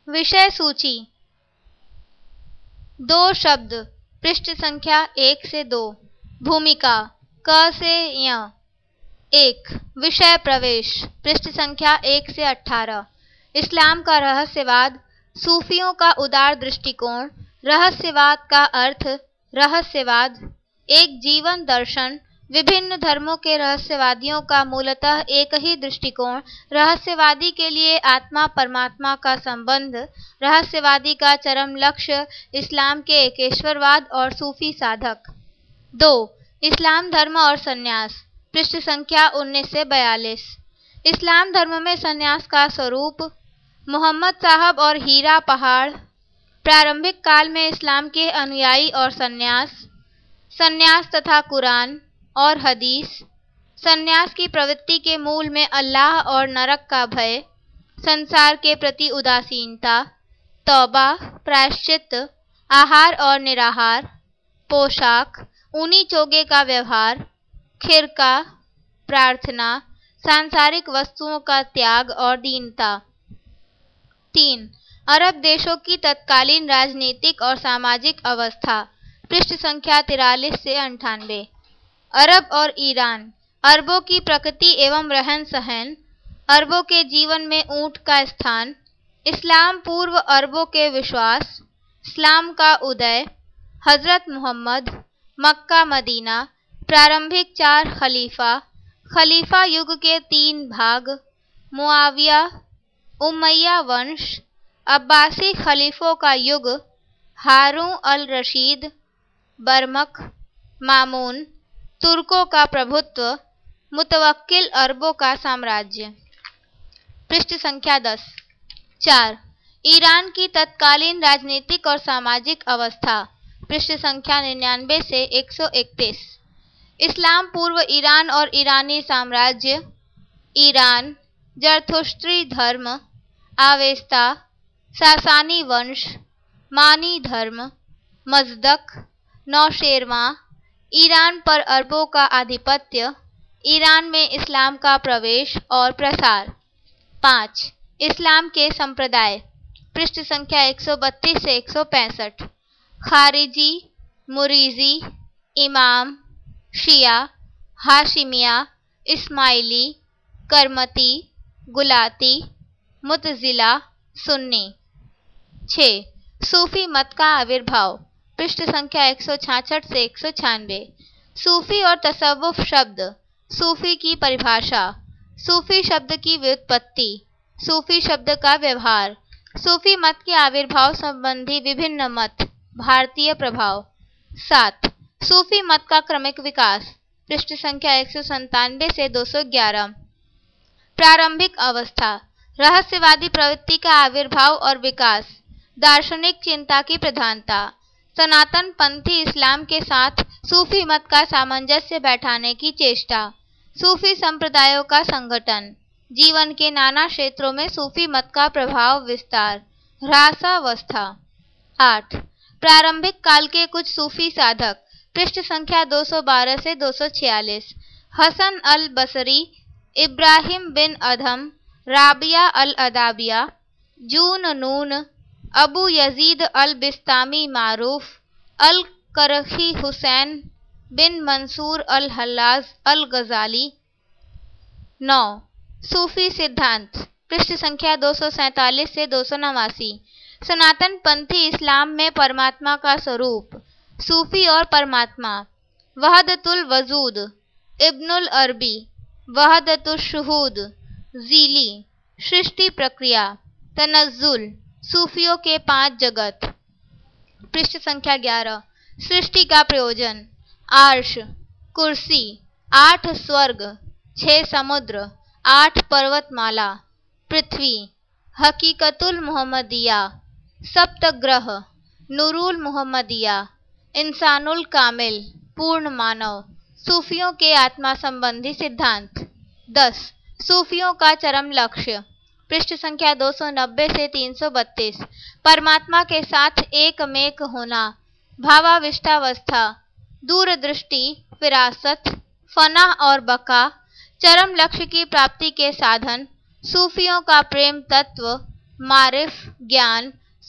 विषय सूची। 2 शब्द, पृष्ठ संख्या 1 से 2। भूमिका क से य। 1 विषय प्रवेश, पृष्ठ संख्या 1 से 18। इस्लाम का रहस्यवाद, सूफियों का उदार दृष्टिकोण। रहस्यवाद का अर्थ, रहस्यवाद एक जीवन दर्शन। विभिन्न धर्मों के रहस्यवादियों का मूलतः एक ही दृष्टिकोण। रहस्यवादी के लिए आत्मा परमात्मा का संबंध। रहस्यवादी का चरम लक्ष्य इस्लाम के एकेश्वरवाद और सूफी साधक। 2 इस्लाम धर्म और संन्यास, पृष्ठ संख्या 19 से 42। इस्लाम धर्म में संन्यास का स्वरूप। मोहम्मद साहब और हीरा पहाड़। प्रारंभिक काल में इस्लाम के अनुयायी और संन्यास। संन्यास तथा कुरान और हदीस। संन्यास की प्रवृत्ति के मूल में अल्लाह और नरक का भय। संसार के प्रति उदासीनता। तौबा, प्रायश्चित, आहार और निराहार। पोशाक, ऊनी चोगे का व्यवहार। खिरका, प्रार्थना, सांसारिक वस्तुओं का त्याग और दीनता। 3 अरब देशों की तत्कालीन राजनीतिक और सामाजिक अवस्था, पृष्ठ संख्या 43 से 98। अरब और ईरान। अरबों की प्रकृति एवं रहन सहन। अरबों के जीवन में ऊंट का स्थान। इस्लाम पूर्व अरबों के विश्वास। इस्लाम का उदय। हजरत मोहम्मद। Mecca Medina. प्रारंभिक 4 खलीफा। खलीफा युग के 3 भाग। मुआविया, उमैया वंश। अब्बासी खलीफों का युग। हारून अल रशीद, बरमक, मामून। तुर्कों का प्रभुत्व। मुतवक्किल अरबों का साम्राज्य, पृष्ठ संख्या 10। 4 ईरान की तत्कालीन राजनीतिक और सामाजिक अवस्था, पृष्ठ संख्या 99 से 131। इस्लाम पूर्व ईरान और ईरानी साम्राज्य। ईरान, जरथुष्ट्री धर्म, आवेस्ता, सासानी वंश, मानी धर्म, मजदक, नौशेरवां। ईरान पर अरबों का आधिपत्य। ईरान में इस्लाम का प्रवेश और प्रसार। 5 इस्लाम के संप्रदाय, पृष्ठ संख्या 132 से 165। खारिजी, मुरीजी, इमाम, शिया, हाशिमिया, इस्माइली, करमती, गुलाती, मुतजिला, सुन्नी। 6 सूफी मत का आविर्भाव, पृष्ठ संख्या 166 से 196। सूफी और तसव्वुफ शब्द। सूफी की परिभाषा। सूफी शब्द की व्युत्पत्ति। सूफी शब्द का व्यवहार। सूफी मत के आविर्भाव संबंधी विभिन्न मत। भारतीय प्रभाव। 7 सूफी मत का क्रमिक विकास, पृष्ठ संख्या 197 से 211। प्रारंभिक अवस्था। रहस्यवादी प्रवृत्ति का आविर्भाव और विकास। दार्शनिक चिंता की प्रधानता। सनातन पंथी इस्लाम के साथ सूफी मत का सामंजस्य बैठाने की चेष्टा। सूफी संप्रदायों का संगठन। जीवन के नाना क्षेत्रों में सूफी मत का प्रभाव विस्तार। ह्रासावस्था। 8 प्रारंभिक काल के कुछ सूफी साधक, पृष्ठ संख्या 212 से 246। हसन अल बसरी, Ibrahim bin Adham, Rabia al Adawiya, Dhun Nun, Abu Yazid al Bistami Maruf, al Karkhi Hussain bin Mansur al Hallaj al Ghazali. 9 सूफी सिद्धांत, पृष्ठ संख्या 247 से 289। सनातन पंथी इस्लाम में परमात्मा का स्वरूप। सूफी और परमात्मा। वहदतुल वजूद, इब्नुल अरबी, वहदतुल शुहूद, ज़ीली। सृष्टि प्रक्रिया, तनज़्ज़ुल, सूफियों के 5 जगत, पृष्ठ संख्या 11। सृष्टि का प्रयोजन। आर्श, कुर्सी, 8 स्वर्ग, 6 समुद्र, 8 पर्वतमाला, पृथ्वी। हकीकतुल मोहम्मदिया, सप्तग्रह, नूरुल मोहम्मदिया, इंसानुल कामिल, पूर्ण मानव। सूफियों के आत्मा संबंधी सिद्धांत। 10 सूफियों का चरम लक्ष्य, पृष्ठ संख्या 290 से 332। परमात्मा के साथ एकमेक होना, भावाविष्टावस्था, दूरदृष्टि, फिरासत, फना और बका। चरम लक्ष्य की प्राप्ति के साधन। सूफियों का प्रेम तत्व, मारिफ ज्ञान,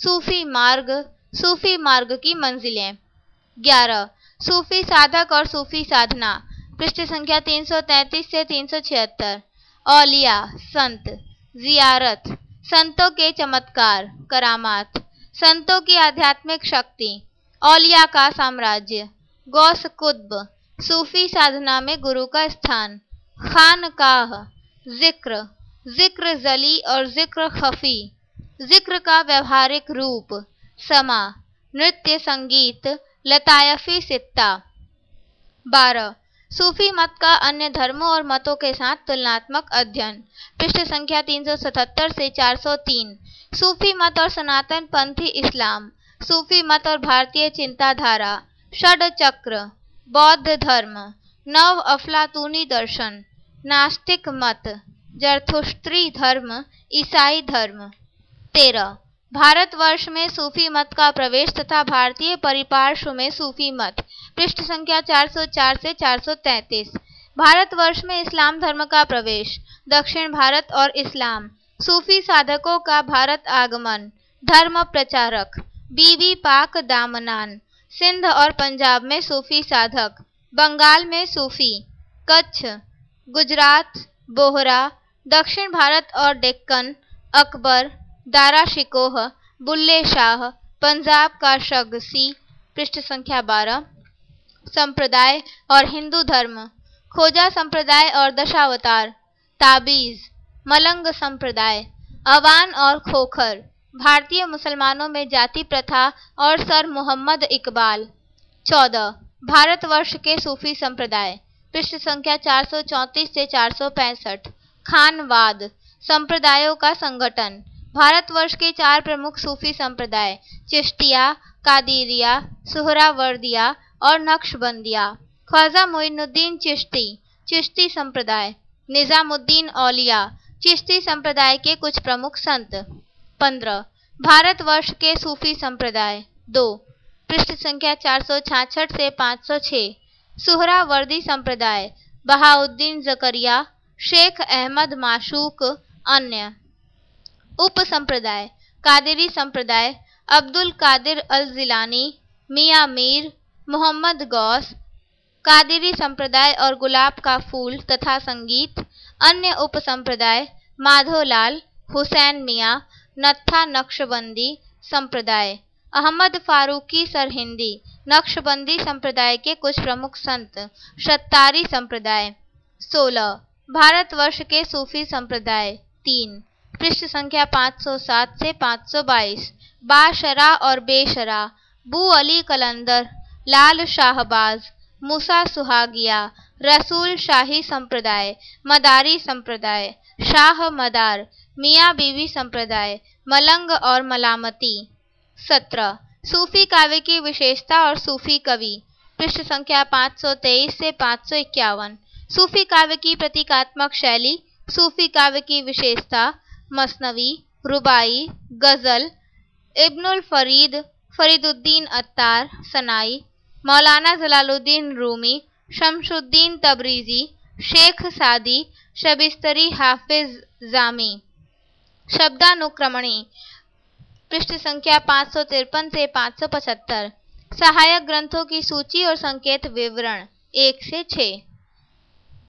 सूफी मार्ग की मंजिलें। 11 सूफी साधक और सूफी साधना, पृष्ठ संख्या 333 से 376। औलिया संत, जियारत संतों के चमत्कार करामात, संतों की आध्यात्मिक शक्ति, औलिया का साम्राज्य। गौस कुतुब, सूफी साधना में गुरु का स्थान। खानकाह जिक्र जली और जिक्र खफी, जिक्र का व्यवहारिक रूप। समा नृत्य संगीत लतायफी सित्ता। 12 सूफी मत का अन्य धर्मों और मतों के साथ तुलनात्मक अध्ययन, पृष्ठ संख्या 377 से 403। सूफी मत और सनातन पंथी इस्लाम, सूफी मत और भारतीय चिंताधारा। षड चक्र बौद्ध धर्म, नव अफलातूनी दर्शन, नास्तिक मत, जरथुस्त्री धर्म, ईसाई धर्म। 13 भारतवर्ष में सूफी मत का प्रवेश तथा भारतीय परिपार्श्व में सूफी मत, पृष्ठ संख्या 404 से 433। भारतवर्ष में इस्लाम धर्म का प्रवेश, दक्षिण भारत और इस्लाम, सूफी साधकों का भारत आगमन, धर्म प्रचारक, बीबी पाक दामनान, सिंध और पंजाब में सूफी साधक, बंगाल में सूफी, कच्छ, गुजरात, बोहरा, दक्षिण भारत और डेक्कन, अकबर, दारा शिकोह, बुल्ले शाह, पंजाब का शगसी, पृष्ठ संख्या 12। संप्रदाय और हिंदू धर्म, खोजा संप्रदाय और दशावतार, ताबीज, मलंग संप्रदाय, अवान और खोखर, भारतीय मुसलमानों में जाति प्रथा और सर मोहम्मद इकबाल। 14 भारतवर्ष के सूफी संप्रदाय, पृष्ठ संख्या 434 से 465। खानवाद संप्रदायों का संगठन, भारतवर्ष के 4 प्रमुख सूफी संप्रदाय, चिश्तिया, कादिरिया, सुहरावर्दिया और नक्शबंदिया। ख्वाजा मोइनुद्दीन चिश्ती, चिश्ती संप्रदाय, निजामुद्दीन औलिया, चिश्ती संप्रदाय के कुछ प्रमुख संत। 15 भारतवर्ष के सूफी संप्रदाय 2, पृष्ठ संख्या 466 से 506। सुहरावर्दी संप्रदाय, बहाउद्दीन जकरिया, शेख अहमद माशूक, अन्य। उप संप्रदाय, कादिरी संप्रदाय, अब्दुल कादिर अल जिलानी, मियां मीर, मोहम्मद गौस, कादिरी संप्रदाय और गुलाब का फूल तथा संगीत। अन्य उप संप्रदाय, माधोलाल, हुसैन मियां, नत्था नक्शबंदी संप्रदाय, अहमद फारूकी सरहिंदी, नक्शबंदी संप्रदाय के कुछ प्रमुख संत, शत्तारी संप्रदाय। 16 भारतवर्ष के सूफी संप्रदाय 3, पृष्ठ संख्या 507 से 522। बाशरा और बेशरा, बू अली कलंदर, लाल शाहबाज, मूसा सुहागिया, रसूल शाही संप्रदाय, मदारी संप्रदाय, शाह मदार, मियां बीवी संप्रदाय, मलंग और मलामती। 17 सूफी काव्य की विशेषता और सूफी कवि, पृष्ठ संख्या 523 से 551। सूफी काव्य की प्रतीकात्मक शैली, सूफी काव्य की विशेषता, मसनवी, रुबाई, गजल, Ibnul Farid, Fariduddin Attar, Sanai, Maulana Jalaluddin Rumi, Shamsuddin तबरीजी, Sheikh सादी, शबिस्तरी, हाफिज जामी। शब्दानुक्रमणी, पृष्ठ संख्या 553 से 575। सहायक ग्रंथों की सूची और संकेत विवरण 1 से 6।